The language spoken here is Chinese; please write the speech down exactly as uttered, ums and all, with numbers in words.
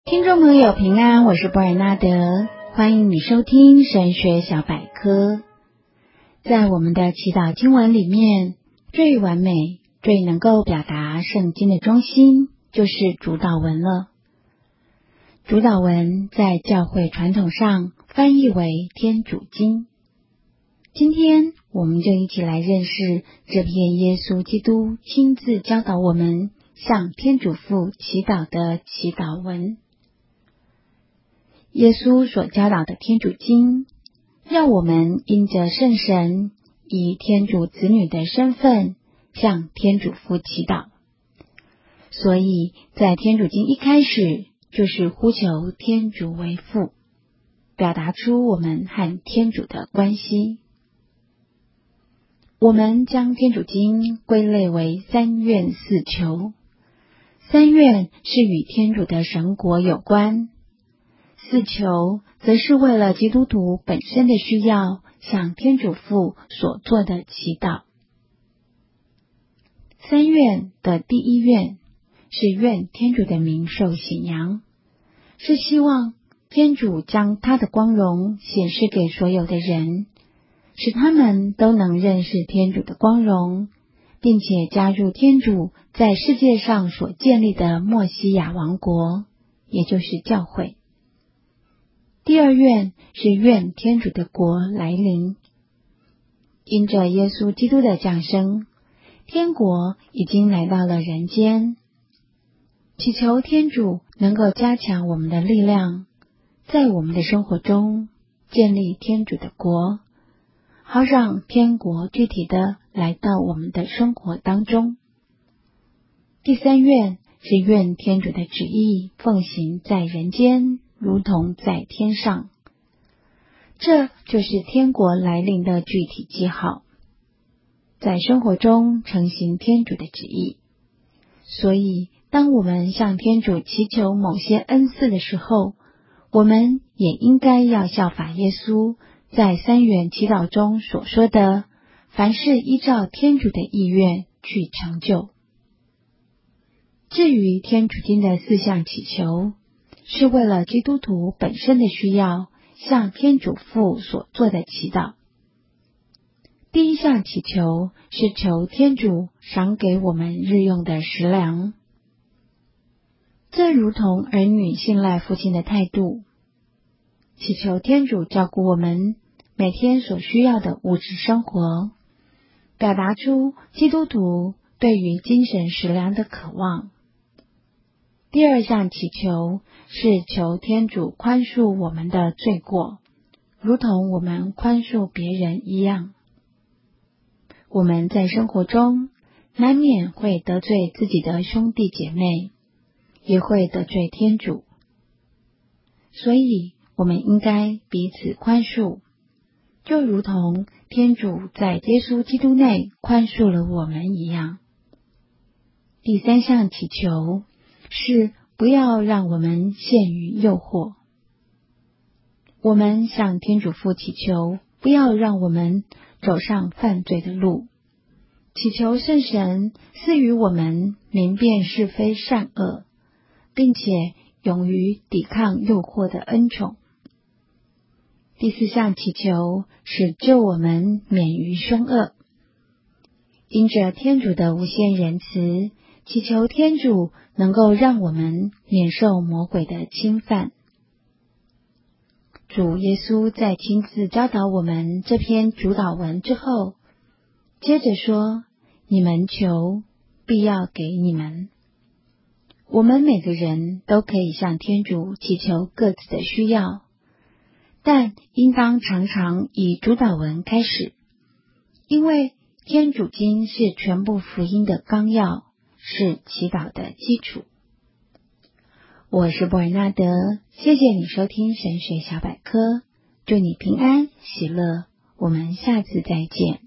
听众朋友平安，我是布尔纳德，欢迎你收听神学小百科。在我们的祈祷经文里面，最完美、最能够表达圣经的中心，就是主祷文了。主祷文在教会传统上翻译为天主经。今天我们就一起来认识这篇耶稣基督亲自教导我们向天主父祈祷的祈祷文。耶稣所教导的天主经，要我们因着圣神，以天主子女的身份向天主父祈祷。所以在天主经一开始就是呼求天主为父，表达出我们和天主的关系。我们将天主经归类为三愿四求。三愿是与天主的神国有关，四求则是为了基督徒本身的需要，向天主父所做的祈祷。三愿的第一愿是愿天主的名受显扬，是希望天主将他的光荣显示给所有的人，使他们都能认识天主的光荣，并且加入天主在世界上所建立的默西亚王国，也就是教会。第二愿是愿天主的国来临。因着耶稣基督的降生，天国已经来到了人间，祈求天主能够加强我们的力量，在我们的生活中建立天主的国，好让天国具体的来到我们的生活当中。第三愿是愿天主的旨意奉行在人间，如同在天上。这就是天国来临的具体记号，在生活中承行天主的旨意。所以当我们向天主祈求某些恩赐的时候，我们也应该要效法耶稣在三元祈祷中所说的，凡事依照天主的意愿去成就。至于天主经的四项祈求，是为了基督徒本身的需要，向天主父所做的祈祷。第一项祈求是求天主赏给我们日用的食粮，这如同儿女信赖父亲的态度，祈求天主照顾我们每天所需要的物质生活，表达出基督徒对于精神食粮的渴望。第二项祈求是求天主宽恕我们的罪过，如同我们宽恕别人一样。我们在生活中难免会得罪自己的兄弟姐妹，也会得罪天主，所以我们应该彼此宽恕，就如同天主在耶稣基督内宽恕了我们一样。第三项祈求是不要让我们陷于诱惑。我们向天主父祈求，不要让我们走上犯罪的路，祈求圣神赐予我们明辨是非善恶，并且勇于抵抗诱惑的恩宠。第四项祈求是救我们免于凶恶。因着天主的无限仁慈，祈求天主能够让我们免受魔鬼的侵犯。主耶稣在亲自教导我们这篇主祷文之后，接着说：你们求，必要给你们。我们每个人都可以向天主祈求各自的需要，但应当常常以主祷文开始，因为天主经是全部福音的纲要，是祈祷的基础。我是布尔纳德，谢谢你收听神学小百科，祝你平安喜乐，我们下次再见。